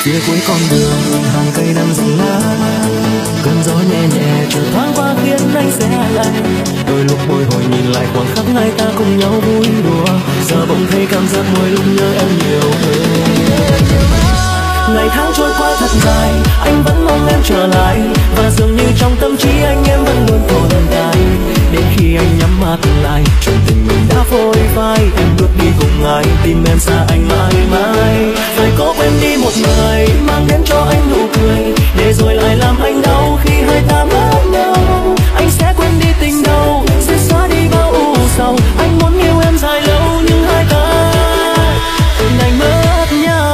phía cuối con đường hàng cây đang rụng lá, cơn gió nhẹ nhẹ chợt thoáng qua khiến anh se lạnh. Đôi lúc bồi hồi nhìn lại khoảnh khắc hai ta cùng nhau vui đùa, giờ bỗng thấy cảm giác mỗi lúc nhớ em nhiều hơn. Ngày tháng trôi qua thật dài, anh vẫn mong em trở lại, và dường như trong tâm trí anh em vẫn luôn tồn tại. Đến khi anh nhắm mắt lại, chuyện tình mình đã phôi phai, em bước đi cùng ai, tim em xa anh mãi mãi. Phải cố quên đi một người, mang đến cho anh nụ cười, để rồi lại làm anh đau khi hai ta mất nhau. Anh sẽ quên đi tình đầu, sẽ xóa đi bao ưu sầu. Anh muốn yêu em dài lâu nhưng hai ta đành mất nhau.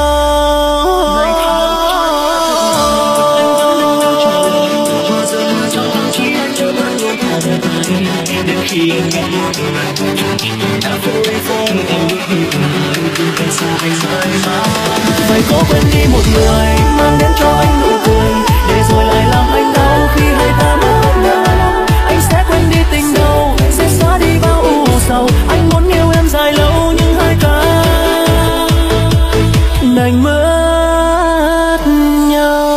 Đến khi anh nghe đã phôi phai, em bước đi cùng ai, tim em xa anh mãi mãi. Phải cố quên đi một người, mang đến cho anh nụ cười, để rồi lại làm anh đau khi hai ta mất nhau. Anh sẽ quên đi tình đầu, sẽ xóa đi bao ưu sầu. Anh muốn yêu em dài lâu nhưng hai ta đành mất nhau.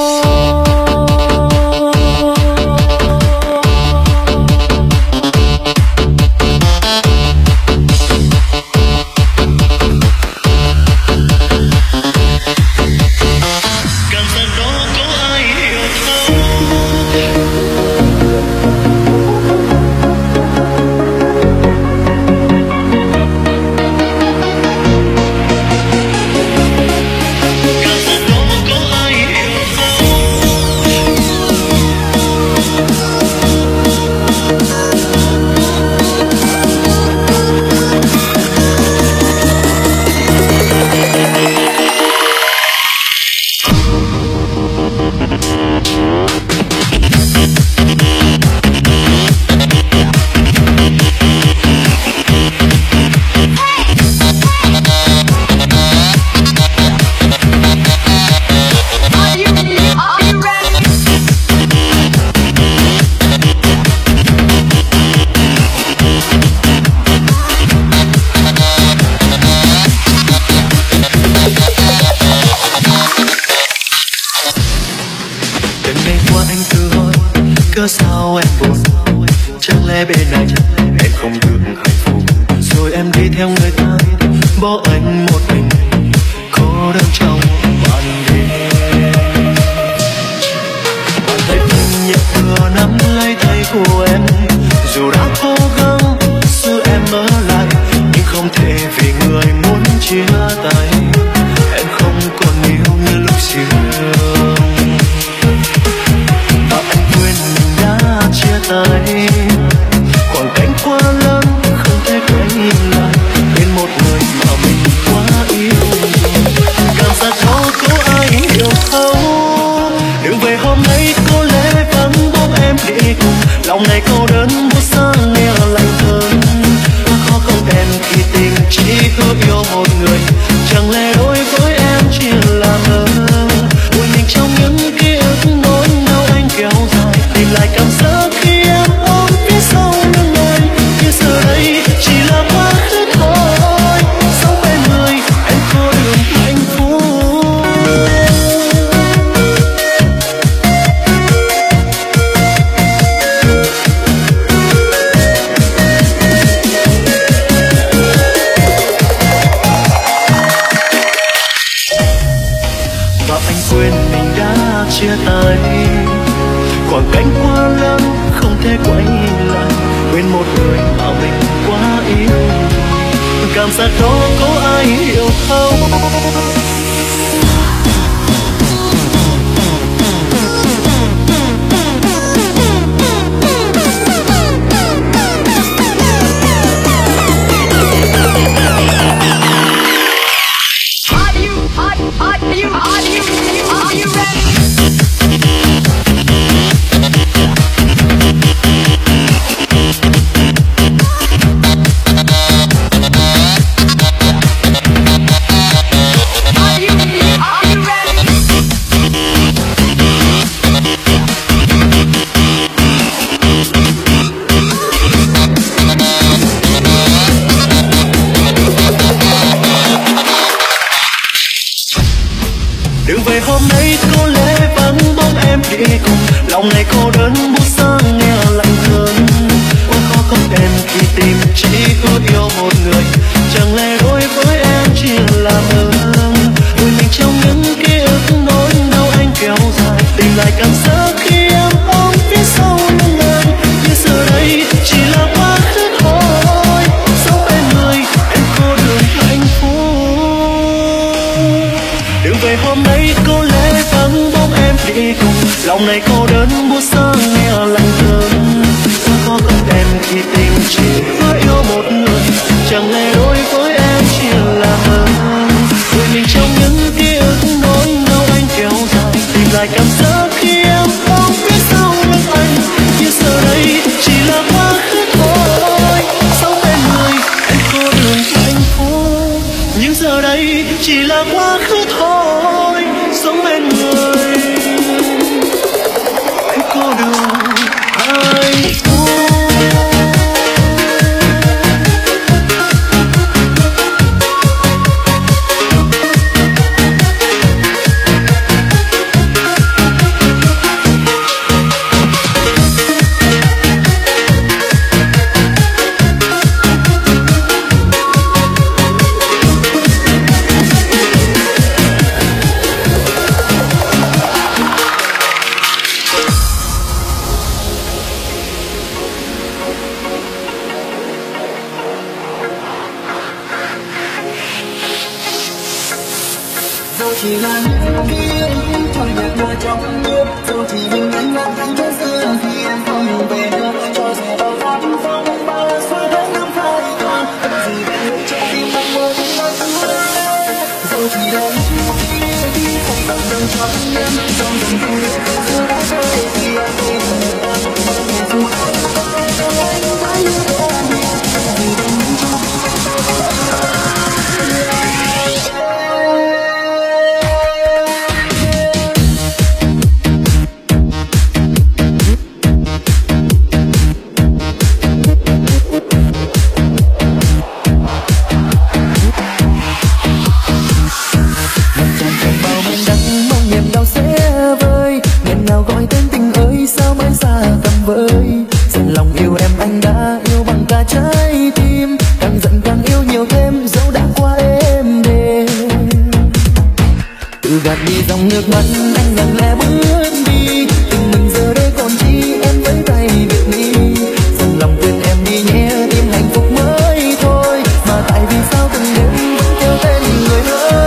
Cớ sao em buồn, chẳng lẽ bên anh em không được hạnh phúc, rồi em đi theo người ta bỏ anh một mình cô đơn trong ban đêm. Bàn tay anh nhẹ vừa nắm lấy tay của em, dù đã cố gắng giữ em ở lại, nhưng không thể vì người muốn chia tay. Em không còn yêu như lúc xưa, chia tay. Khoảng cách quá lớn không thể quay lại, bên một người mà mình quá yêu. Cảm giác đó có ai hiểu không? Đừng về hôm nay có lẽ vẫn bóng em đi cùng, lòng này cô đơn buốt xa nghe lạnh hơn. Khó không em khi tình chỉ ước yêu một người, chẳng lẽ đối với em chỉ là mơ. Ôi mình trong những ký ức nỗi đau anh kéo dài, tìm lại cảm giác khi em ôm phía sau lưng anh, nhưng giờ đây chỉ là quá khứ thôi. Sống bên người em có được hạnh phúc. Và anh quên mình đã chia tay, khoảng cách quá lớn không thể quay lại, quên một người mà mình quá yêu. Cảm giác đó có ai hiểu không? Are you ready? đây chỉ là quá khứ thôi. Sống bên người em cô đơn hạnh phúc. Đường về hôm nay có lẽ vắng bóng em đi cùng, lòng này cô đơn buốt xa nghe lạnh thơm. Sao có con em khi tình chỉ với yêu một người, chẳng lẽ đối với em chỉ là mơ. Người mình trong những ký ức nỗi đau anh kéo dài, tìm lại cảm giác khi em không biết sao lưng anh. Nhưng giờ đây chỉ là quá khứ thôi. Sống bên người em cô đơn hạnh phúc, nhưng giờ đây chỉ là quá khứ thôi. Sống bên người em cô đơn hạnh phúc. Dẫu chỉ là những ký ức trôi nhạt nhòa trong nước, dẫu chỉ mình anh lãng anh cho xưa khi em không về nữa, cho dù bao tháng phong ba xóa tháng năm phai nhòa, vẫn gì bên người trong tim anh một lời hứa. Dẫu chỉ là những ký ức không tận đường cho em, trong dòng tình yêu giữa đã rơi khi em về nữa, dù anh có anh đã yêu em, vì bên người trong gọi tên tình ơi sao mãi xa tầm với. Dần lòng yêu em anh đã yêu bằng cả trái tim, càng giận càng yêu nhiều thêm dẫu đã qua êm đềm. Tự gạt đi dòng nước mắt anh lặng lẽ bước đi, tình mình giờ đây còn chi em với tay biệt ly. Dần lòng quên em đi nhé tìm hạnh phúc mới thôi, mà tại vì sao từng đêm vẫn kêu tên người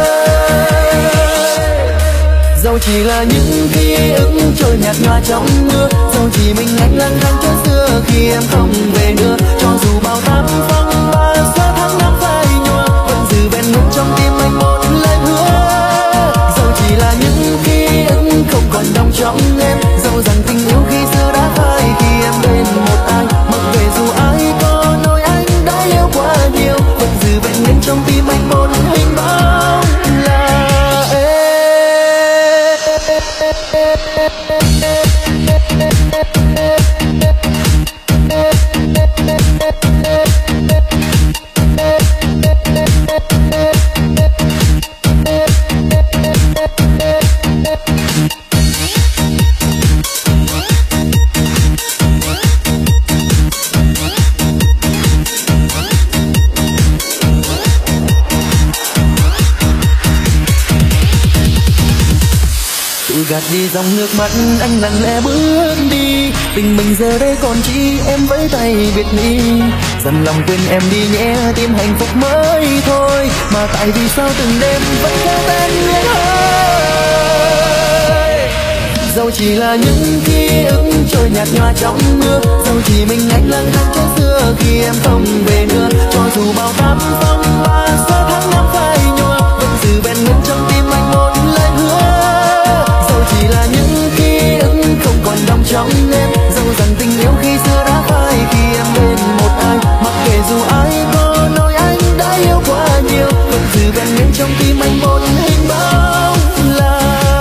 ơi. Dẫu chỉ là những ký ức trôi nhạt nhòa trong mưa, dẫu chỉ mình anh lang thang cho xưa khi em không về nữa, cho dù bao tám phong ba xóa tháng năm phai nhòa, vẫn giữ bên ngút trong tim anh một lời hứa. Dẫu chỉ là những ký ức không còn đong trong em, dẫu rằng tình yêu khi xưa đã phai khi em bên một ai, mặc kệ dù ai có nói anh đã yêu quá nhiều, vẫn giữ bên nên trong tim anh một hình bóng là em. Gạt đi dòng nước mắt anh lặng lẽ bước đi, tình mình giờ đây còn chi em với tay biệt ly. Dần lòng quên em đi nhé tìm hạnh phúc mới thôi, mà tại vì sao từng đêm vẫn kêu tên người ơi. Dẫu chỉ là những ký ức trôi nhạt nhòa trong mưa, dẫu chỉ mình anh lang thang cho xưa khi em không về nữa, cho dù bao tám phong ba xóa tháng năm phai nhòa, vẫn giữ bên ngút trong tim anh một lời hứa. Chỉ là những ký ức không còn đong trong em, dẫu rằng tình yêu khi xưa đã phai khi em bên một ai, mặc kệ dù ai có nói anh đã yêu quá nhiều, vẫn giữ bên em trong tim anh một hình bóng là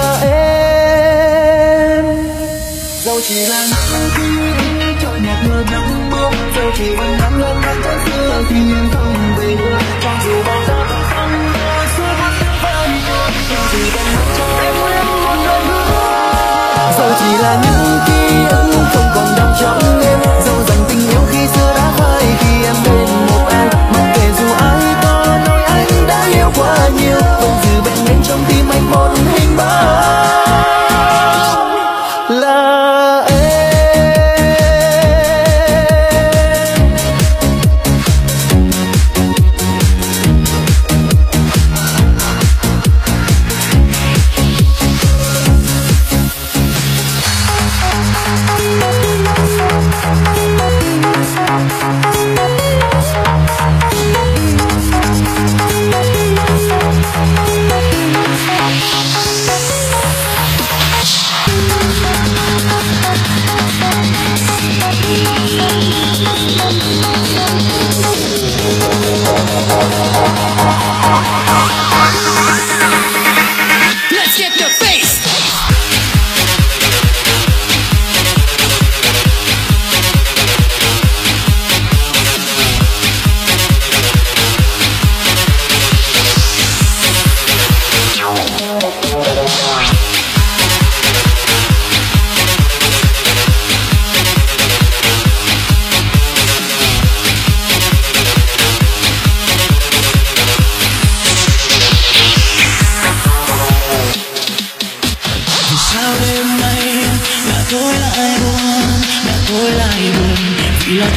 em. Dẫu chỉ là những ký ức trôi nhạt nhòa trong mưa, dẫu chỉ vẫn nắng lên mắt cho xưa khi em không về nữa, cho dù bao giá không có suốt tháng phai nhòa, cho dù bên mắt cho em một lời hứa. Dẫu chỉ là những ký ức không còn đong trong em, dẫu rằng tình yêu khi xưa đã phai khi em bên một ai, mặc kệ dù ai có nói anh đã yêu quá nhiều, vẫn giữ bên em trong tim anh một hình bóng là em.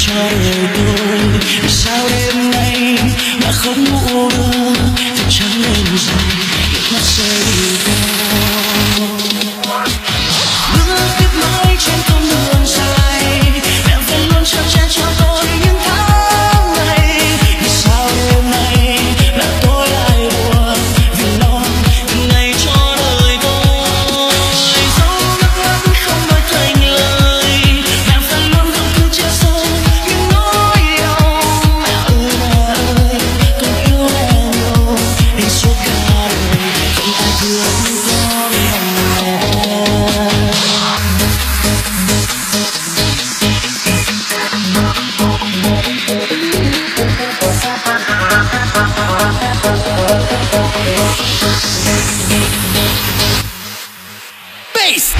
cho đời tôi. Vì sao đêm nay đã không ngủ được, thì chẳng nên rằng nước mắt rơi đi đâu. Bước tiếp mãi trên con đường dài, em vẫn luôn chờ che cho tôi những tháng ngày. Vì sao đêm nay là tôi lại buồn, vì lo từng ngày cho đời tôi. Dẫu nước mắt không nói thành lời, em vẫn luôn gồng cứ che sâu những nỗi đau. Mẹ ơi, con yêu em nhiều, đến suốt cả đời không ai thương con bằng mẹ. Bass.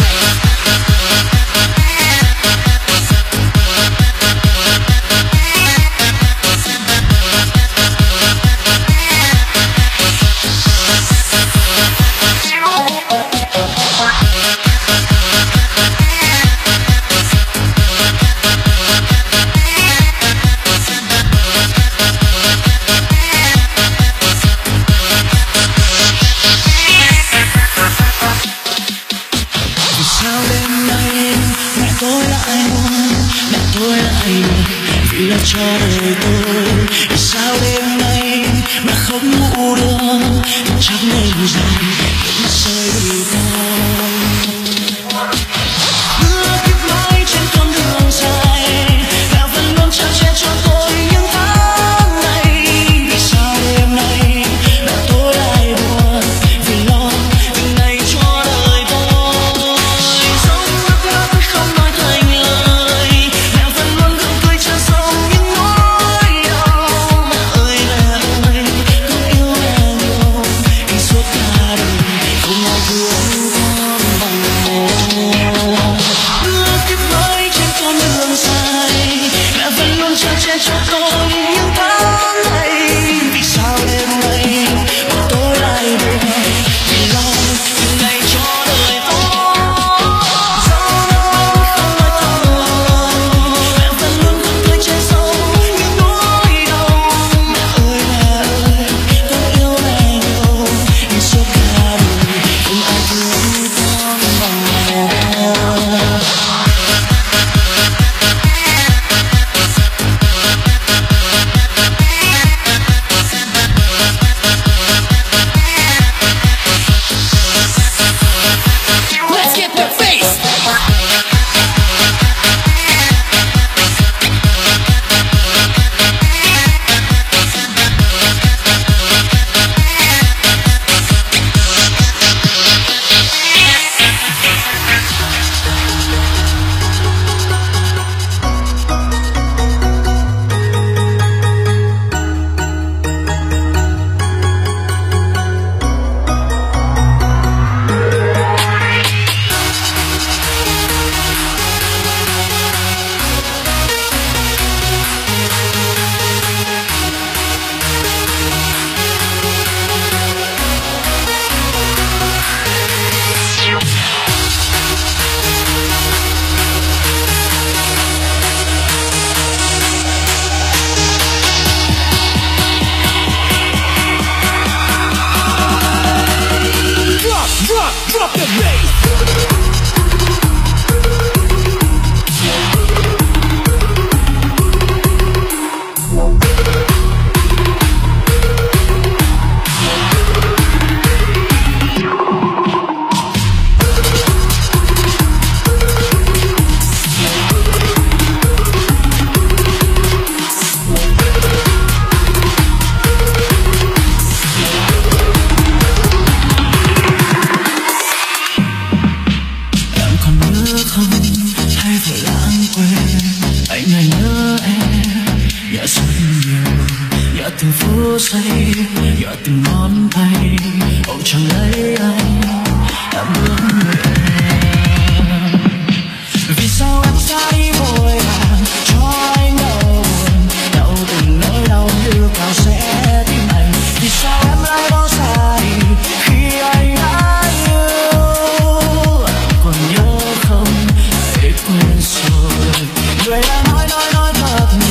Sao đêm nay mẹ tôi lại buồn, mẹ tôi lại buồn vì lo cho đời tôi. Vì sao đêm nay mẹ không ngủ được, chắc nên rằng nước mắt rơi đi đâu. Bước tiếp mãi trên con đường dài, mẹ vẫn luôn chở che cho tôi những tháng ngày. Vì sao đêm nay mẹ tôi lại buồn, vì lo từng ngày cho đời tôi. Không nói thành lời, mẹ vẫn luôn gượng cười che giấu những nỗi đau. Mẹ ơi, con yêu em nhiều, đi suốt cả đời không ai thương con bằng mẹ. Bước tiếp mãi trên con đường dài, mẹ vẫn luôn chở che cho tôi những tháng ngày. Vì sao đêm nay mà tôi lại buồn, vì lo từng ngày cho đời tôi. Drop the bass. Từng phút giây, nhớ từng ngón tay, ôm chẳng lấy anh đã bước về. Vì sao em xa đi vội vàng cho anh đau từng nỗi đau như vào sẽ tim anh. Vì sao em lại bỏ xa khi anh đã yêu, còn nhớ không hãy quên rồi. Người đã nói thật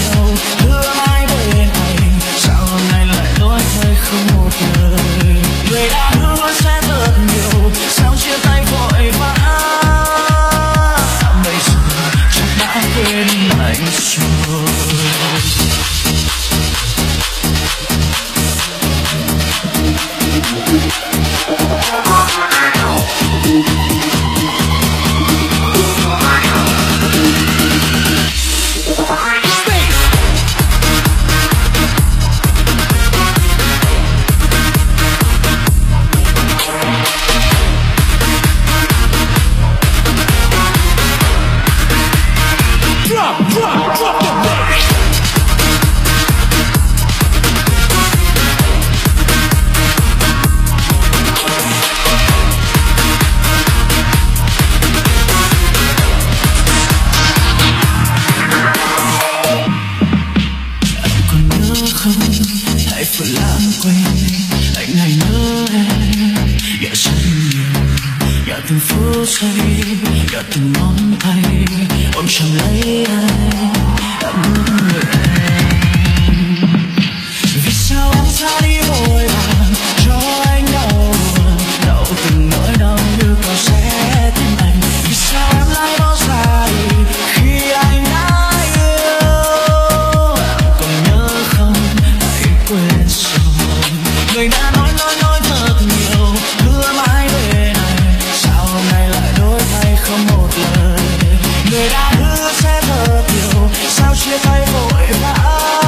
vừa lãng quên anh này nhớ em. Dạ rất nhiều, dạ từng phút giây, dạ từng ngón tay ôm chầm lấy anh, đã muốn người em. Vì sao em ra đi vội vàng cho anh đau từng nỗi đau như có sẽ tim anh. Vì sao em lại bỏ ra đi khi anh đã yêu. Em còn nhớ không, hãy quên rồi. Người đã nói thật nhiều, hứa mãi về này, sao hôm nay lại đổi thay không một lời. Người đã hứa sẽ thật nhiều, sao chia tay vội vã.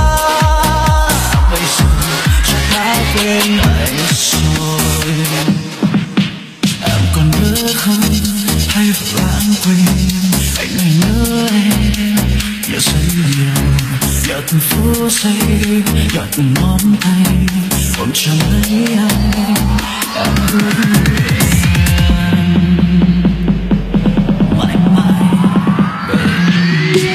Bây giờ chắc đã quên anh rồi. Em còn nhớ không, hay lãng quên anh này nhớ em. Nhớ rất nhiều, nhớ từng phút giây, nhớ từng ngón tay ôm chầm lấy anh. Em hứa người em mãi mãi bên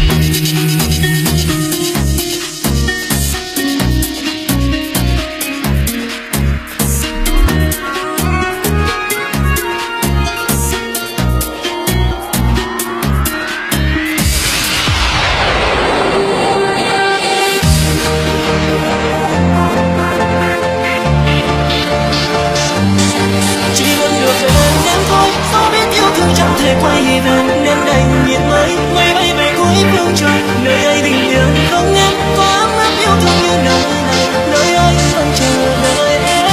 thể quay về nên đành nhìn mây mây bay về cuối phương trời. Nơi ấy bình yên không em có ấm áp yêu thương như nơi này. Nơi ấy không chờ đợi em.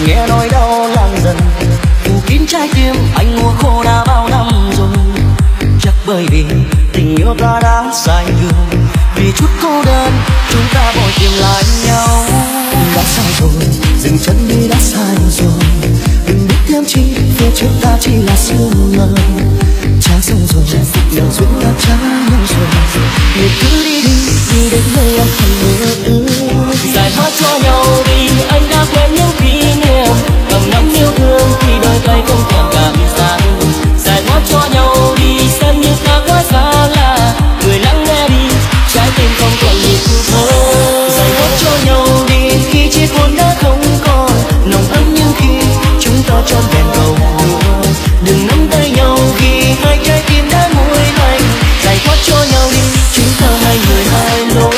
nghe nỗi đau lan dần phủ kín trái tim anh mua khô đã bao năm rồi. Chắc bởi vì tình yêu ta đã sai đường, vì chút cô đơn chúng ta vội tìm lại nhau. Đã sai rồi, dừng chân đi đã sai rồi, đừng biết thêm chi phía trước ta chỉ là sương mờ. Trái sông rồi, đường duyên ta trái nhau rồi, mình cứ đi đi đến nơi em hằng mơ ước. Giải thoát cho nhau đi, anh đã quên những kỷ niệm, cầm nắm yêu thương khi đôi tay không thèm cảm giác. Giải thoát cho nhau đi, xem như ta quá xa lạ, người lắng nghe đi, trái tim không còn nhịp thở. Giải thoát cho nhau đi, khi chiếc hôn đã không còn nồng ấm như khi chúng ta trọn vẹn cầu hôn. Đừng nắm tay nhau khi hai trái tim đã nguội lạnh. Giải thoát cho nhau đi, chúng ta hai người hai lối.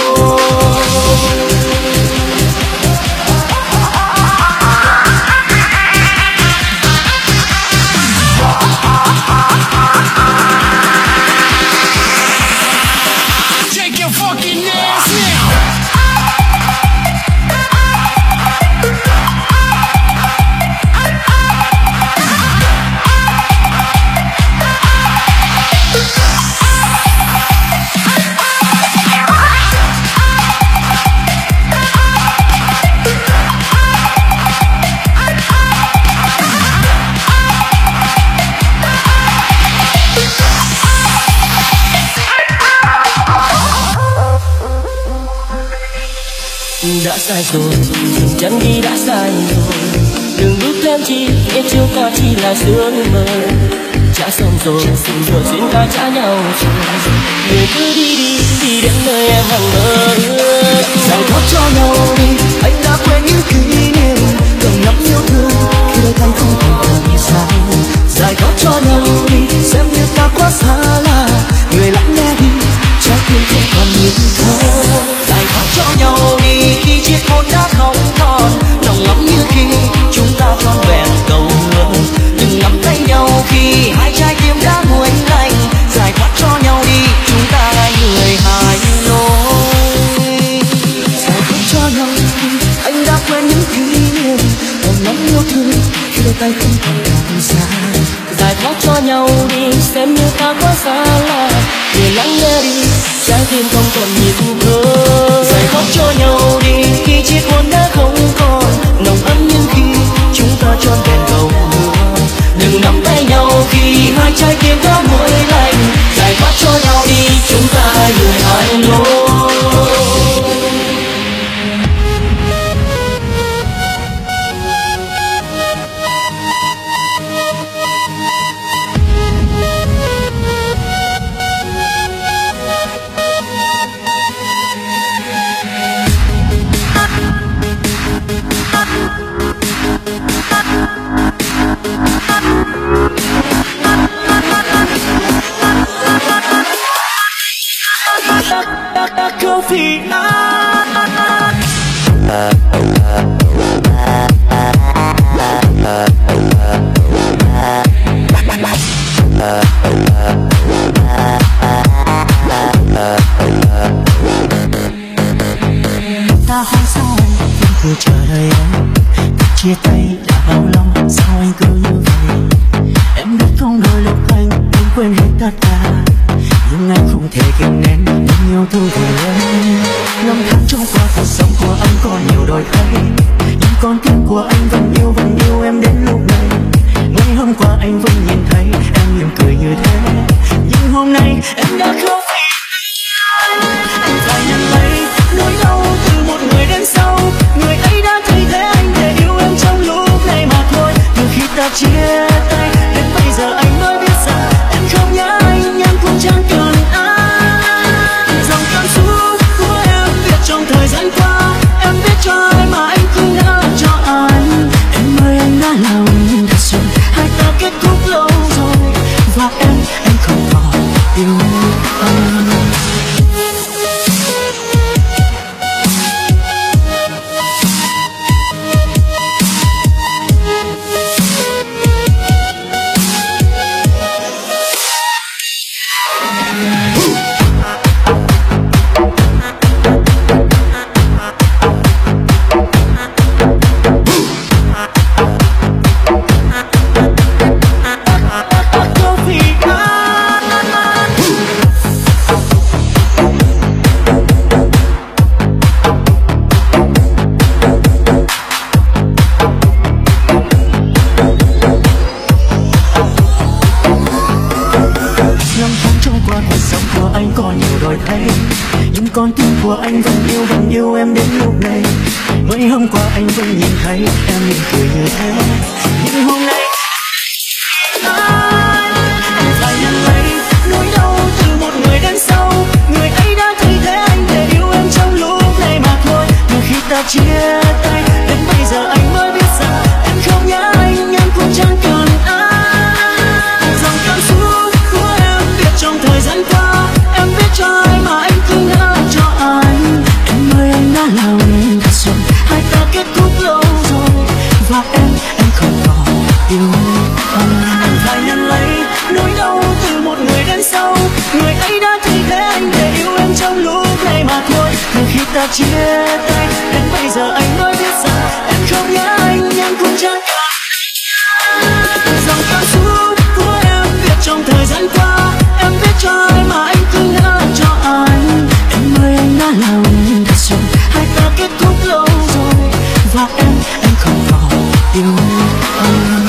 Đã sai rồi, dừng chân đi đã sai rồi, đừng bước thêm chi, biết trước ta chỉ là sương mơ. Đã xong rồi, rồi duyên ta trả nhau rồi, người cứ đi đến nơi em hằng mơ ước. Giải thoát cho nhau đi, anh đã quên những kỷ niệm, cầm nắm yêu thương khi đôi tay không còn tầm xa. Giải thoát cho nhau đi, xem như ta quá xa lạ, người lắng nghe đi, trái tim không còn nhịp thở. Giải thoát cho nhau đi, khi chiếc hôn đã không còn nồng ấm như khi chúng ta trọn vẹn cầu hôn. Đừng nắm tay nhau khi hai trái tim đã nguội lạnh. Giải thoát cho nhau đi, chúng ta hai người hai lối. Giải thoát cho nhau đi, anh đã quên những kỷ niệm, nồng ấm yêu thương khi đôi tay không còn cảm giác. Giải thoát cho nhau đi, xem như ta quá xa lạ, người lắng nghe đi, trái tim không còn nhịp thở. Giải thoát cho nhau đi, khi chiếc hôn đã không còn nồng ấm như khi chúng ta trọn vẹn cầu hôn. Đừng nắm tay nhau khi hai trái tim đã nguội lạnh. Giải thoát cho nhau đi, chúng ta hai người hai lối. Coffee. Ta hỏi sao anh vẫn cứ chờ đợi em, chia tay đã bao lâu sao anh cứ như vậy. Em biết không đôi lúc anh muốn quên hết tất cả, nhưng anh không thể kìm nén tình yêu thương về em. Năm tháng trôi qua cuộc sống của anh có nhiều đổi thay, nhưng con tim của anh vẫn yêu em đến lúc này. Ngày hôm qua anh vẫn nhìn thấy em mỉm cười như thế, nhưng hôm nay em đã không vì anh phải nhận lấy nỗi đau từ một người đến sau. Người ấy đã thay thế anh để yêu em trong lúc này mà thôi. Từ khi ta chia tay đến bây giờ anh mới biết rằng em không nhớ anh, em cũng chẳng cần ai. Dòng cảm xúc của em viết trong thời gian qua, em viết cho ai mà anh không đã cho anh. Em ơi anh đã làm thật rồi, hai ta kết thúc lâu rồi, và em không còn yêu anh. đổi thay, nhưng con tim của anh vẫn yêu em đến lúc này. Mới hôm qua anh vẫn nhìn thấy em mỉm cười như thế, nhưng hôm nay anh phải nhận lấy nỗi đau từ một người đến sau. Người ấy đã thay thế anh để yêu em trong lúc này mà thôi. Nhưng khi ta chia tay đến bây giờ anh mới biết rằng em không nhớ anh, em cũng chẳng cần anh. Dòng cảm xúc của em viết trong thời gian qua, em viết cho ai mà anh cứ nhớ cho anh. Em ơi anh đã làm thật rồi, hai ta kết thúc lâu rồi, và em không còn yêu anh. Anh phải nhận lấy nỗi đau từ một người đến sau. Người ấy đã thay thế anh để yêu em trong lúc này mà thôi. Nhưng khi ta chia tay đến bây giờ anh mới biết rằng em không nhớ anh, em cũng chẳng cần. Dòng cảm xúc của em viết trong thời gian qua, em viết cho ai mà anh cứ nhớ cho anh. Em ơi anh đã làm thật rồi, hai ta kết thúc lâu rồi, và em không còn yêu anh.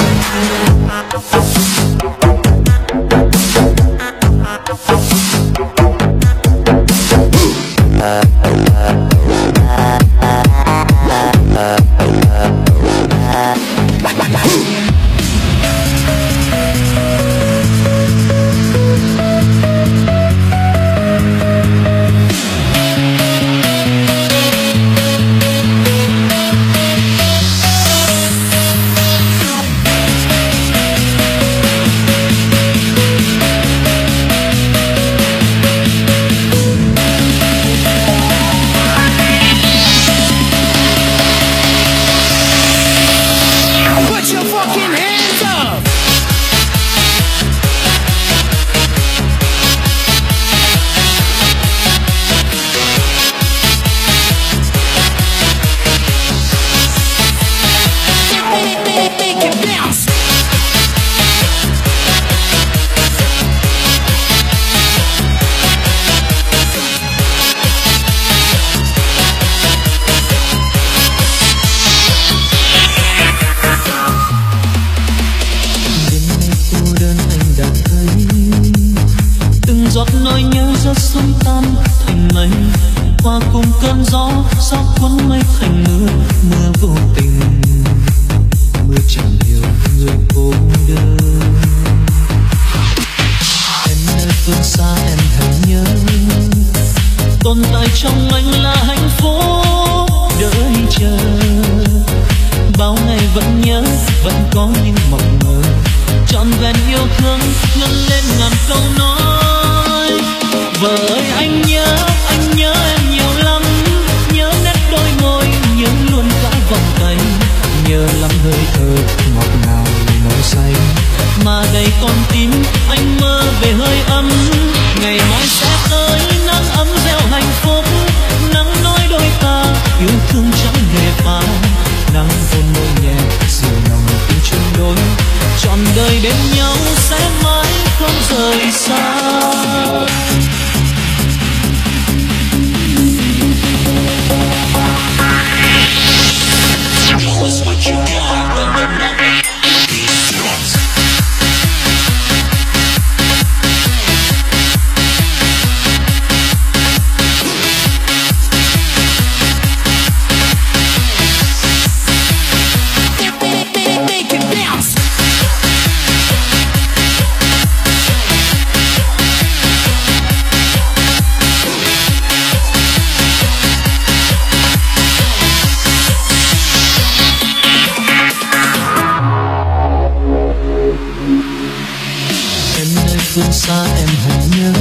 phương xa em hãy nhớ,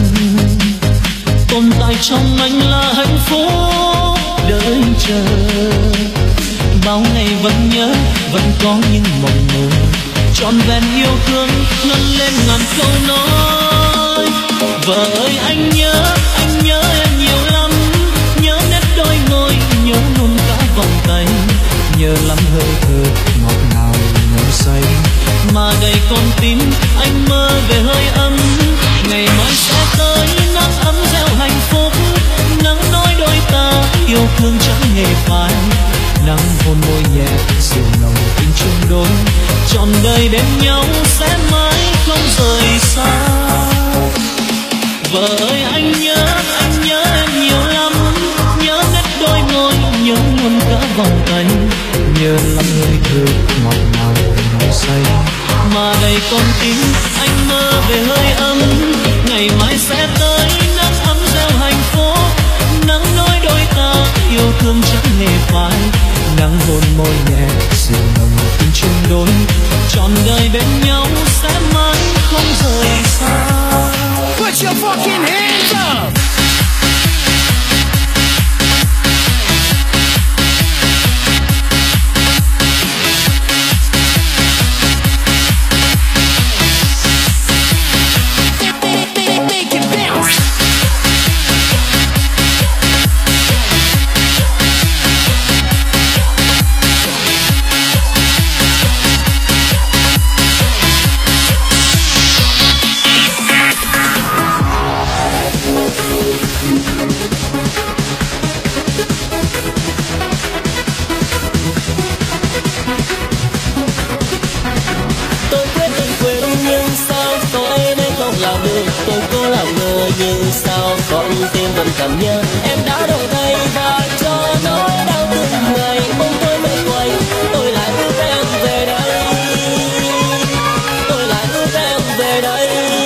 tồn tại trong anh là hạnh phúc đợi chờ. Bao ngày vẫn nhớ, vẫn có những mộng mơ, trọn vẹn yêu thương ngân lên ngàn câu nói. Vợ ơi anh nhớ em nhiều lắm, nhớ nét đôi môi, nhớ luôn cả vòng tay, nhớ lắm hơi thở ngọt ngào ngọt say. Mà đầy con tim anh mơ về hơi ấm, ngày mai sẽ tới nắng ấm gieo hạnh phúc. Nắng nói đôi ta yêu thương chẳng hề phai, nắng hôn môi nhẹ dịu nồng tình chung đôi, trọn đời bên nhau sẽ mãi không rời xa. Vợ ơi anh nhớ nhớ lắm người thương ngọt ngào nồng say. Mà đầy con tim anh mơ về hơi ấm, ngày mai sẽ tới nắng ấm gieo hạnh phúc. Nắng nối đôi ta yêu thương chẳng hề phai, nắng hôn môi nhẹ dịu nồng tình chung đôi, trọn đời bên nhau sẽ mãi không rời xa. Put your fucking hands up. Tôi cố làm ngơ nhưng sao con tim vẫn cảm nhớ. Em đã đổi thay và cho nỗi đau từng ngày bỗng tôi mệt quay. Tôi lại ước em về đây, tôi lại ước em về đây.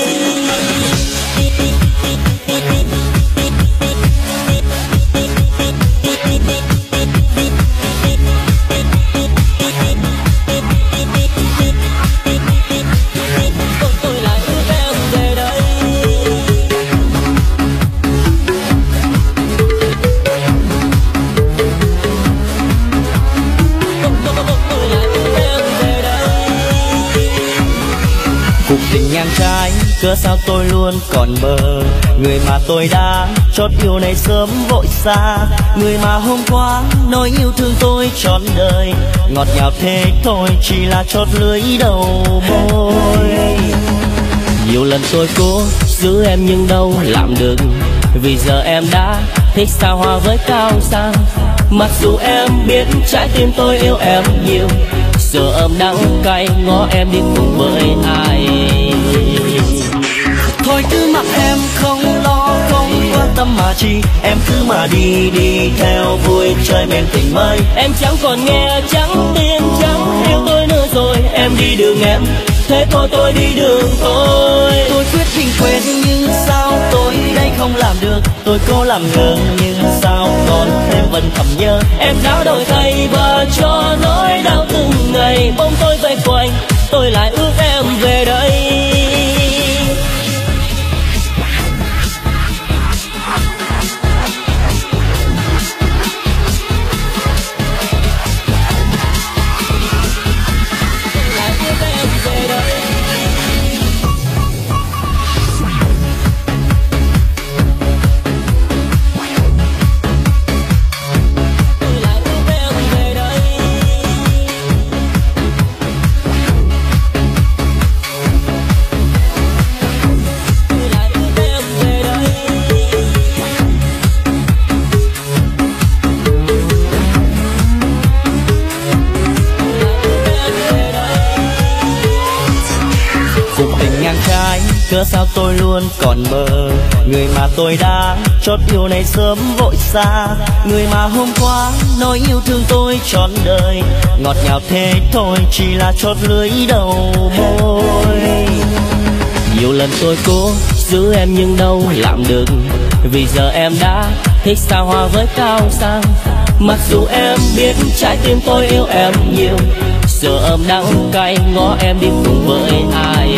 Cuộc tình ngang trái, cớ sao tôi luôn còn bờ. Người mà tôi đã chót yêu này sớm vội xa, người mà hôm qua nói yêu thương tôi trọn đời. Ngọt ngào thế thôi chỉ là chót lưỡi đầu môi. Nhiều lần tôi cố giữ em nhưng đâu làm được, vì giờ em đã thích xa hoa với cao sang. Mặc dù em biết trái tim tôi yêu em nhiều, giờ ấm đắng cay ngó em đi cùng với ai. Thôi cứ mặc em không lo không quan tâm mà chi, em cứ mà đi đi theo vui chơi bên tình mới. Em chẳng còn nghe chẳng tin chẳng yêu tôi nữa rồi, em đi đường em thế thôi tôi đi đường tôi. Tôi quyết định quên nhưng sao tôi đây không làm được, tôi cố làm ngơ nhưng sao còn em vẫn thầm nhớ. Em đã đổi thay và cho nỗi đau từng ngày bỗng tôi vây quanh, tôi lại ước em về đây. Cớ sao tôi luôn còn mơ, người mà tôi đã chót yêu này sớm vội xa. Người mà hôm qua nói yêu thương tôi trọn đời, ngọt ngào thế thôi chỉ là chót lưỡi đầu môi. Nhiều lần tôi cố giữ em nhưng đâu làm được, vì giờ em đã thích xa hoa với cao sang. Mặc dù em biết trái tim tôi yêu em nhiều, giờ ấm đắng cay ngó em đi cùng với ai.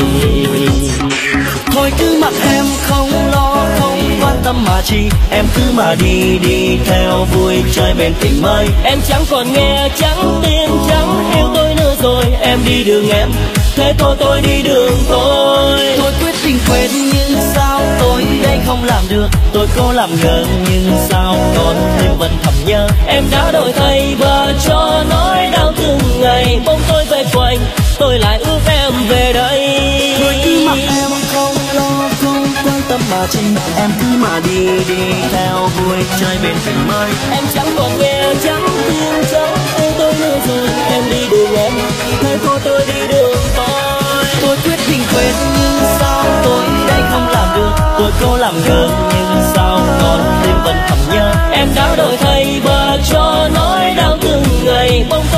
Thôi cứ mặc em không lo không quan tâm mà chi, em cứ mà đi đi theo vui chơi bên tình mới. Em chẳng còn nghe chẳng tin chẳng yêu tôi nữa rồi, em đi đường em thế thôi tôi đi đường tôi. Tôi quyết định quên nhưng sao tôi đây không làm được, tôi cố làm ngơ nhưng sao còn em vẫn thầm nhớ. Em đã đổi thay và cho nỗi đau từng ngày bỗng tôi vây quanh, tôi lại ước em về đây. Thôi cứ mặc em không lo không quan tâm mà chi, em cứ mà đi đi theo vui chơi bên tình mới. Em chẳng còn nghe chẳng tin chẳng yêu tôi nữa rồi, em đi đường em thế thôi tôi đi đường tôi. Tôi quyết định quên nhưng sao tôi đây không làm được, tôi cố làm ngơ nhưng sao còn tim vẫn thầm nhớ. Em đã đổi thay và cho nỗi đau từng ngày bỗng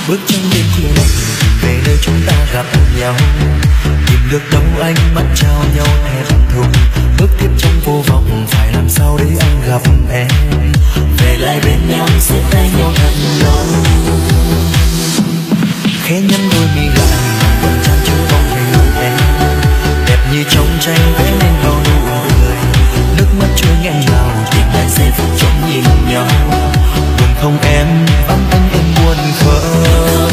bước chân đêm khuya lạnh về nơi chúng ta gặp nhau, tìm được đâu ánh mắt trao nhau thẹn thùng, bước tiếp trong vô vọng phải làm sao để anh gặp em, về lại bên nhau sẽ tay nhau thật lâu. Khẽ nhăn đôi mi lại vẫn chan chứa bóng hình em, đẹp như trong tranh vẽ nên bao nụ cười, nước mắt trôi nghẹn ngào tìm lại giây phút trống nhìn nhau, buồn không em vắng anh em buồn không?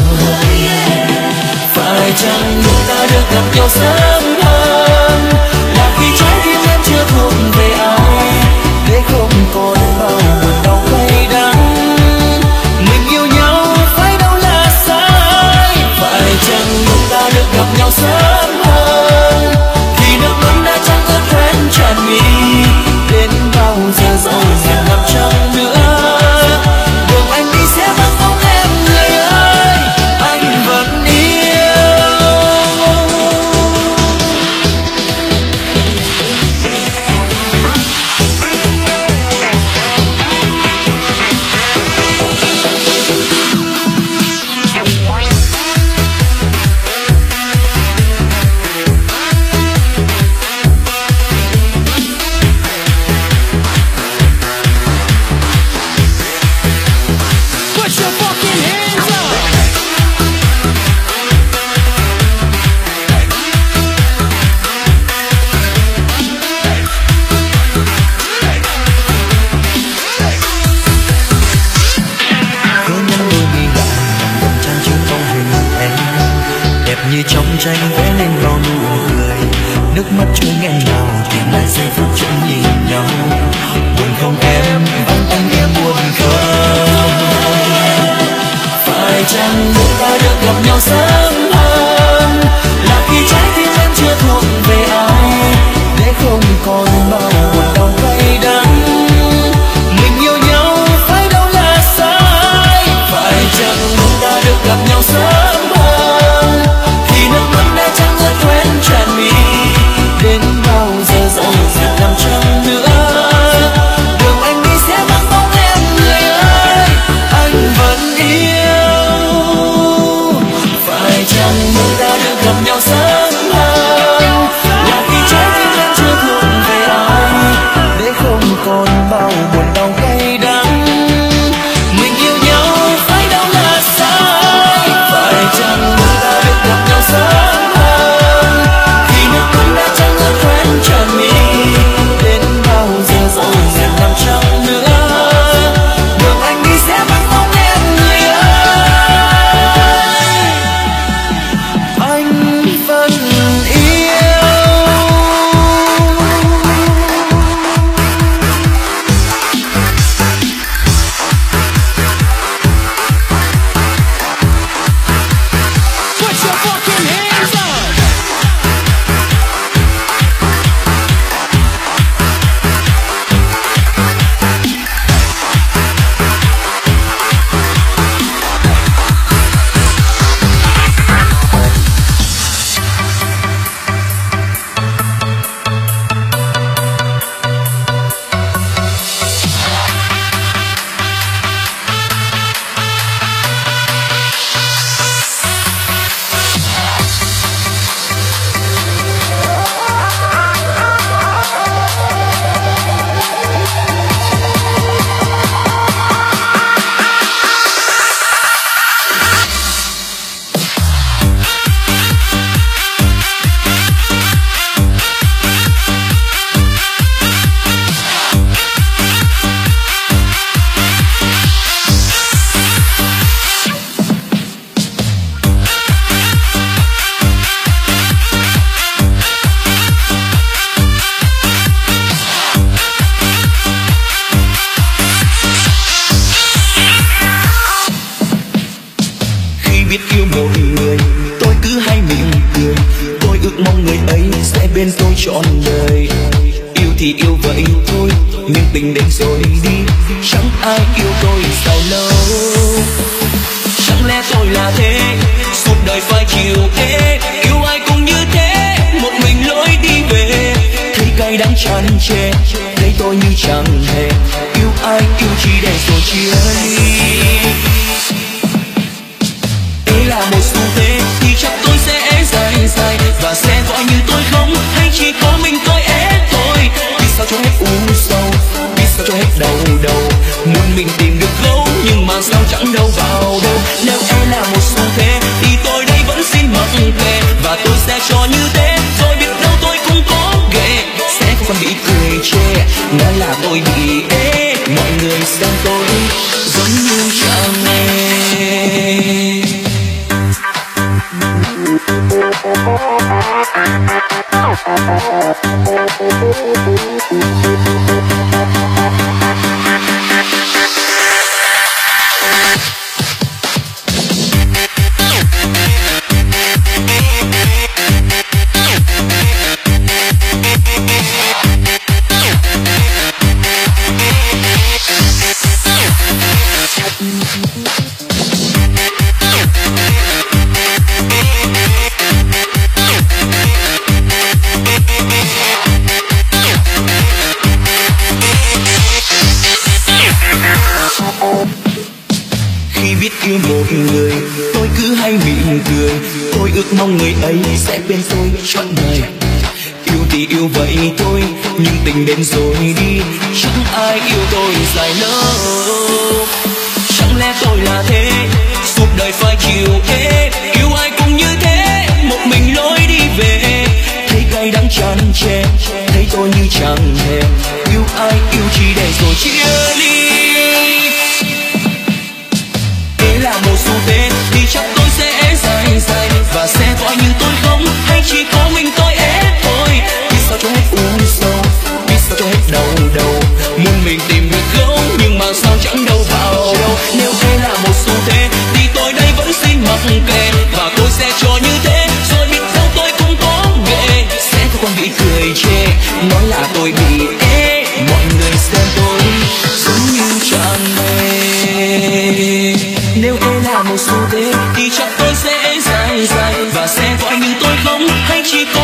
Phải chăng chúng ta được gặp nhau sớm hơn là khi trái tim em chưa thuộc về ai, để không còn bao buồn đau cay đắng, mình yêu nhau phải đâu là sai. Phải chăng chúng ta được gặp nhau sớm hơn thì nước mắt đã chẳng ướt hoen tràn mi, đến bao giờ dẫu ngàn năm trăng nữa đường anh đi sẽ vắng bóng em người ơi, anh vẫn yêu. Như trong tranh vẽ lên bao nụ cười, nước mắt trôi nghẹn ngào tìm lại giây phút trông nhìn nhau, buồn không em vắng anh em buồn không? Phải chăng chúng ta được gặp nhau sớm hơn là khi trái tim em chưa thuộc về ai, để không còn bao buồn đau cay đắng, mình yêu nhau phải đâu là sai. Phải chăng chúng ta được gặp nhau sớm hơn thì nước mắt đã chẳng ướt hoen tràn mi, đến bao giờ dẫu ngàn năm trăng nữa đường anh đi sẽ vắng bóng em người ơi, anh vẫn yêu. Phải chăng chúng ta được gặp nhau sớm hơn là khi trái tim em chưa thuộc về ai, để không còn bao buồn đau cay đắng, mình yêu nhau phải đâu là sai. Phải chăng chúng ta được gặp nhau sớm hơn thì nước mắt đã chẳng ướt hoen tràn mi, đến bao giờ dẫu ngàn năm trăng nữa đường anh đi sẽ vắng bóng em người ơi, anh vẫn yêu. Put your fucking hands up. Biết yêu một người tôi cứ hay mỉm cười, tôi ước mong người ấy sẽ bên tôi trọn đời. Yêu thì yêu vậy thôi nhưng tình đến rồi đi, chẳng ai yêu tôi sao lâu. Chẳng lẽ tôi là thế suốt đời phải chịu thế, yêu ai cũng như thế một mình lối đi về, thấy cay đắng tràn trề thấy tôi như chẳng hề yêu ai, yêu chỉ để rồi chia ly. là một xu thế thì chắc tôi sẽ dài dài và sẽ gọi như tôi không, hay chỉ có mình tôi ép thôi. Biết sao cho hết u sầu, biết sao cho hết đau đầu, muốn mình tìm được gấu nhưng mà sao chẳng đâu vào đâu. Nếu em là một xu thế thì tôi đây vẫn xin mặc kệ và tôi sẽ cho như thế, rồi biết đâu tôi cũng có ghệ, sẽ không còn bị cười chê nói là tôi bị ế. Mọi người xem tôi giống như chẳng nghe. Khi biết yêu một người, tôi cứ hay mỉm cười. Tôi ước mong người ấy sẽ bên tôi trọn đời. Yêu thì yêu vậy thôi, nhưng tình đến rồi đi, chẳng ai yêu tôi dài lâu. Chẳng lẽ tôi là thế, suốt đời phải chịu thế, yêu ai cũng như thế, một mình lối đi về. Thấy cay đắng chán chê, thấy tôi như chẳng hề yêu ai, yêu chỉ để rồi chia ly. Là một xu thế thì chắc tôi sẽ dài dài và sẽ gọi như tôi không, hay chỉ có mình tôi ép thôi. Biết sao cho hết u sầu, biết sao cho hết đau đầu, muốn mình tìm được gấu nhưng mà sao chẳng đâu vào đâu. Nếu đây là một xu thế thì tôi đây vẫn xin mặc kệ và tôi sẽ cho như thế, rồi biết đâu tôi cũng có ghệ, sẽ không còn bị cười chê nói là tôi bị ế. Mọi người xem tôi giống như chẳng mê. Nếu đây là một xu thế thì chắc tôi sẽ dài dài và sẽ gọi như tôi không, hay chỉ có